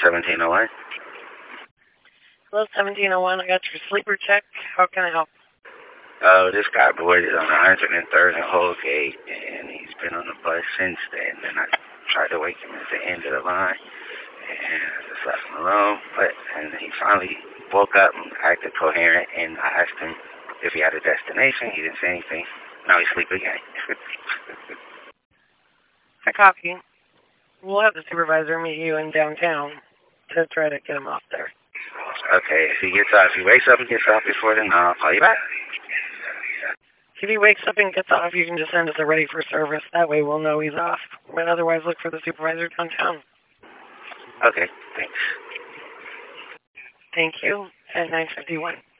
1701. Hello, 1701. I got your sleeper check. How can I help? This guy boarded on 103rd and Holgate, and he's been on the bus since then. And I tried to wake him at the end of the line, and I just left him alone. And he finally woke up and acted coherent, and I asked him if he had a destination. He didn't say anything. Now he's asleep again. I copy. We'll have the supervisor meet you in downtown to try to get him off there. Okay, if he wakes up and gets off before then, I'll call you back. If he wakes up and gets off, you can just send us a ready for service. That way we'll know he's off. But otherwise, look for the supervisor downtown. Okay, thanks. Thank you. At 9:51.